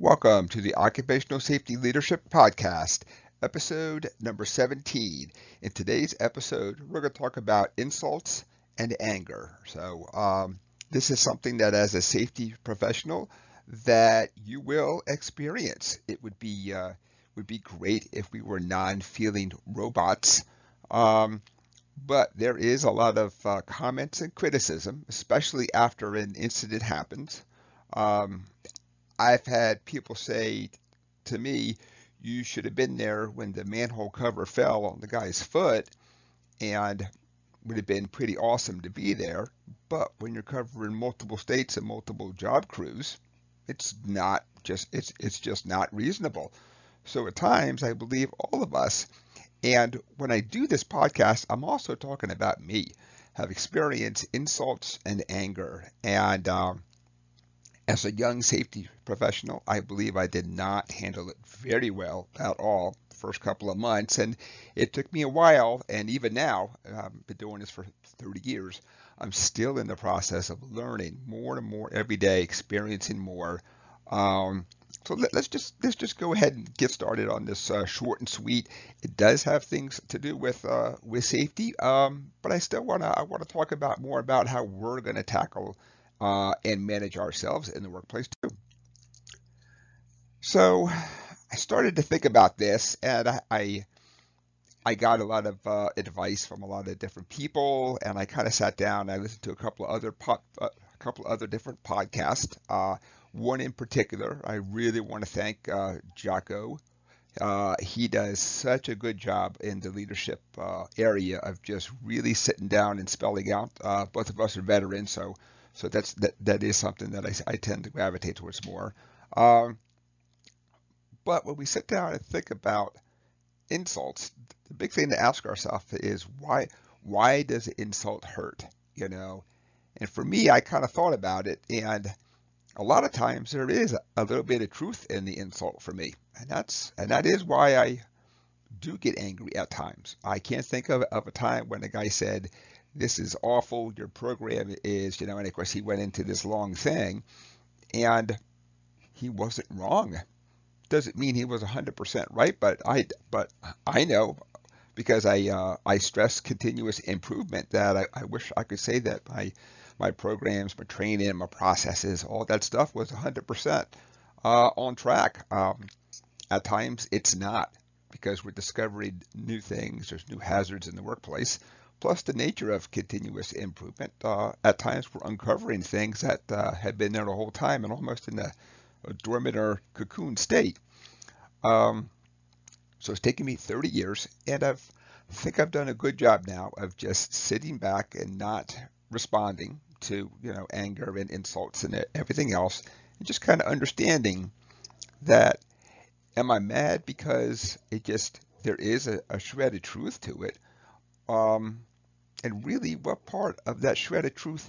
Welcome to the Occupational Safety Leadership Podcast, episode number 17. In today's episode, we're going to talk about insults and anger. This is something that as a safety professional that you will experience. It would be great if we were non-feeling robots. But there is a lot of comments and criticism, especially after an incident happens. Um, I've had people say to me, you should have been there when the manhole cover fell on the guy's foot, and would have been pretty awesome to be there. But when you're covering multiple states and multiple job crews, it's just not reasonable. So at times, I believe all of us, and when I do this podcast, I'm also talking about me, have experienced insults and anger, and as a young safety professional, I believe I did not handle it very well at all the first couple of months. And it took me a while. And even now, I've been doing this for 30 years. I'm still in the process of learning more and more every day, experiencing more. Let's just go ahead and get started on this short and sweet. It does have things to do with safety, but I wanna talk about more about how we're going to tackle and manage ourselves in the workplace too. So I started to think about this, and I got a lot of advice from a lot of different people, and I kind of sat down. I listened to a couple other different podcasts. One in particular, I really want to thank Jocko. He does such a good job in the leadership area of just really sitting down and spelling out. Both of us are veterans, so that is something that I tend to gravitate towards more. Um, but when we sit down and think about insults, the big thing to ask ourselves is why does an insult hurt? You know, and for me, I kind of thought about it, and a lot of times there is a little bit of truth in the insult for me, and that is why I do get angry at times. I can't think of a time when a guy said, "This is awful. Your program is," and of course he went into this long thing, and he wasn't wrong. Doesn't mean he was 100% right, but I know because I stress continuous improvement that I wish I could say that my programs, my training, my processes, all that stuff was 100% on track. At times it's not because we're discovering new things. There's new hazards in the workplace. Plus the nature of continuous improvement. At times we're uncovering things that had been there the whole time and almost in a dormant or cocoon state. Um, so it's taken me 30 years, and I think I've done a good job now of just sitting back and not responding to anger and insults and everything else, and just kind of understanding that am I mad because there is a shred of truth to it, um, and really what part of that shred of truth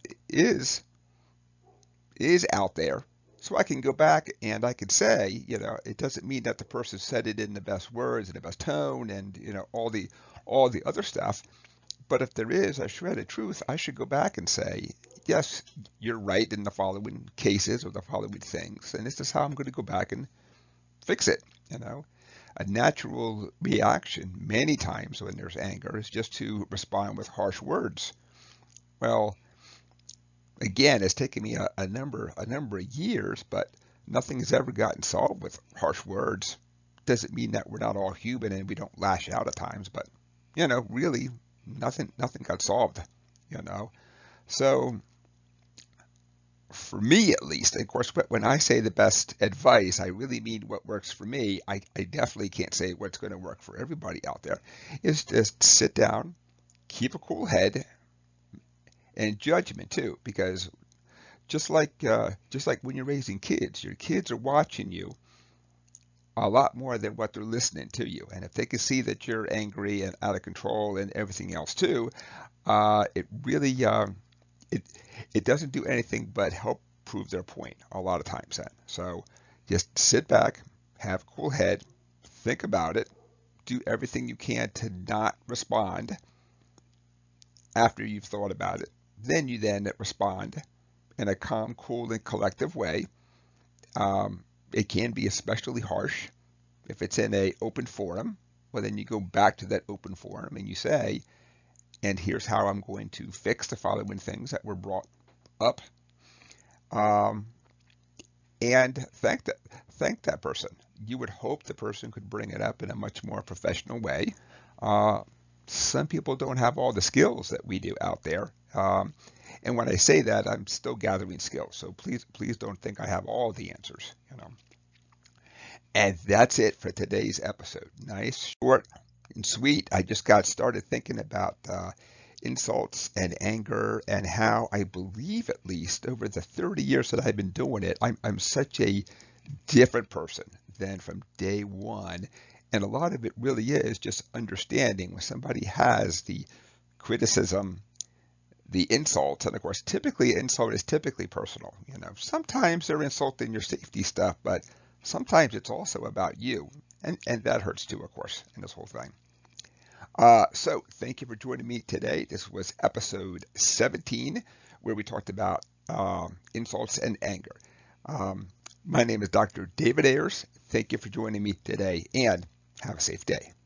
is out there. So I can go back and I can say, it doesn't mean that the person said it in the best words and the best tone and all the other stuff. But if there is a shred of truth, I should go back and say, yes, you're right in the following cases or the following things, and this is how I'm going to go back and fix it. A natural reaction many times when there's anger is just to respond with harsh words. Well, again, it's taken me a number of years, but nothing has ever gotten solved with harsh words. Doesn't mean that we're not all human and we don't lash out at times, but really nothing got solved. You know, so for me at least, of course, when I say the best advice, I really mean what works for me. I definitely can't say what's going to work for everybody out there. Is just sit down, keep a cool head, and judgment too, because just like when you're raising kids, your kids are watching you a lot more than what they're listening to you. And if they can see that you're angry and out of control and everything else too, it really it it doesn't do anything but help prove their point a lot of times then. So just sit back, have a cool head, think about it, do everything you can to not respond after you've thought about it. Then you then respond in a calm, cool, and collective way. It can be especially harsh if it's in a open forum. Well, then you go back to that open forum and you say, and here's how I'm going to fix the following things that were brought up, um, and thank that person. You would hope the person could bring it up in a much more professional way. Uh, some people don't have all the skills that we do out there. And when I say that, I'm still gathering skills. So please don't think I have all the answers. And that's it for today's episode. Nice, short, and sweet. I just got started thinking about insults and anger and how I believe, at least over the 30 years that I've been doing it, I'm such a different person than from day one. And a lot of it really is just understanding when somebody has the criticism, the insult, and of course, typically insult is typically personal. Sometimes they're insulting your safety stuff, but sometimes it's also about you, and that hurts too, of course, in this whole thing. So thank you for joining me today. This was episode 17, where we talked about insults and anger. My name is Dr. David Ayers. Thank you for joining me today, and have a safe day.